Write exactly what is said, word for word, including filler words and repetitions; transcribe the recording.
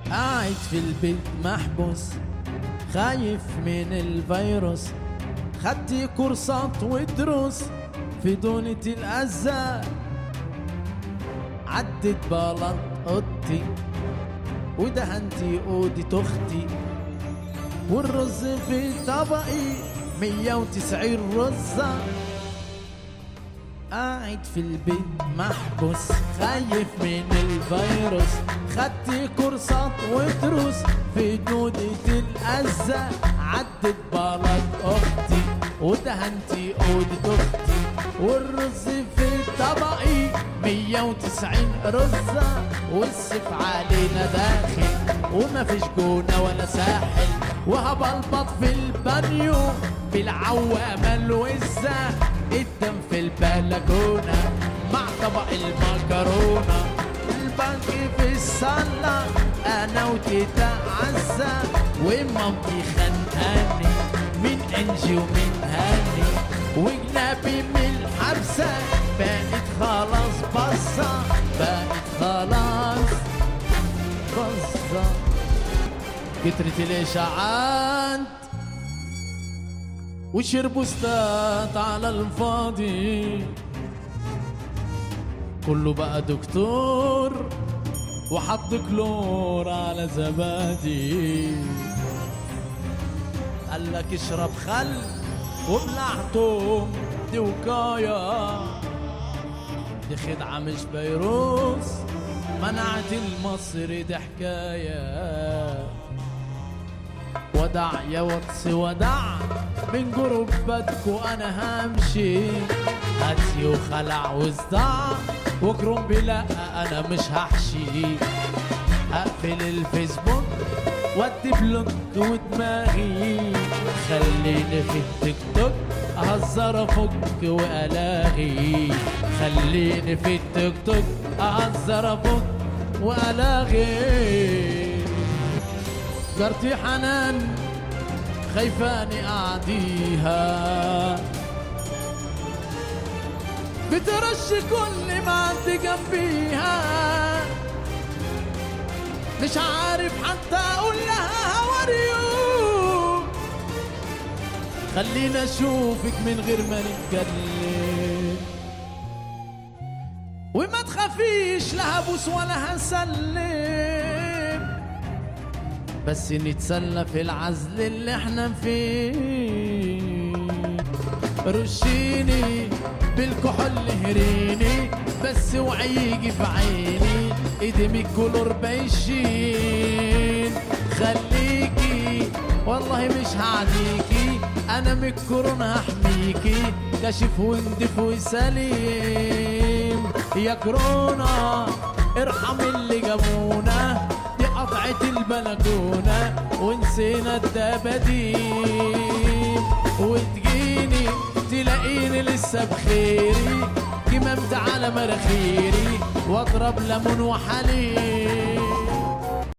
قاعد في البيت محبوس خايف من الفيروس، خدت كورسات ودروس في دونة الأذى، عدت بلط اوضتي ودهنتي اوضة اختي، والرز في طبقي مية وتسعين رزة. قاعد في البيت محبوس خايف من الفيروس، خدت كورسات ودروس في دودة الأذى، عدت بلد أختي ودهنتي أوضة أختي، والرز في طبقي مية وتسعين رزة، والصيف علينا داخل ومفيش جونة ولا ساحل، وهبلبط في البانيو بالعوامة الوزة، الدم في البلكونة مع طبق المكرونة، البنك في الصالة أنا وتيتا عزة، ومامتي خانقاني من إنجي ومن هاني، وجنابي من الحبسة بقت خلاص بصة، بقت خلاص بصة. كترت الإشاعات وشربوا ستات على الفاضي، كله بقى دكتور وحط كلور على زبادي، قالك اشرب خل وبلعتهم دي وقاية، دي خدعة مش فيروس، منعت المصري دي حكاية. ودع يا وطس ودع من جروباتكو انا همشي، هاتي وخلع وصداع وكرم بلا انا مش هحشي، اقفل الفيسبوك وادي بلوك ودماغي، خليني في التيك توك اهزر افك والاغي، خليني في التيك توك اهزر افك والاغي. جارتي حنان خايفاني اعديها، بترش كل ما عدي جنبيها، مش عارف حتى اقول لها هاوريو، خلينا اشوفك من غير ما نتكلم، وما تخافيش لا هبوس ولا هسلم، بس نتسلى في العزل اللي احنا فيه، رشيني بالكحول هريني بس وعي يجي في عيني، ايدي كلور بيشين، خليكي والله مش هعديكي، انا من الكورونا هحميكي، كاشف وندف وسليم، يا كورونا ارحم اللي جابونا، دي قطعة البلكونة ونسينا الدباديب، وتجيني تلاقيني لسه بخيري، كمامت على مراخيري واضرب ليمون وحليب.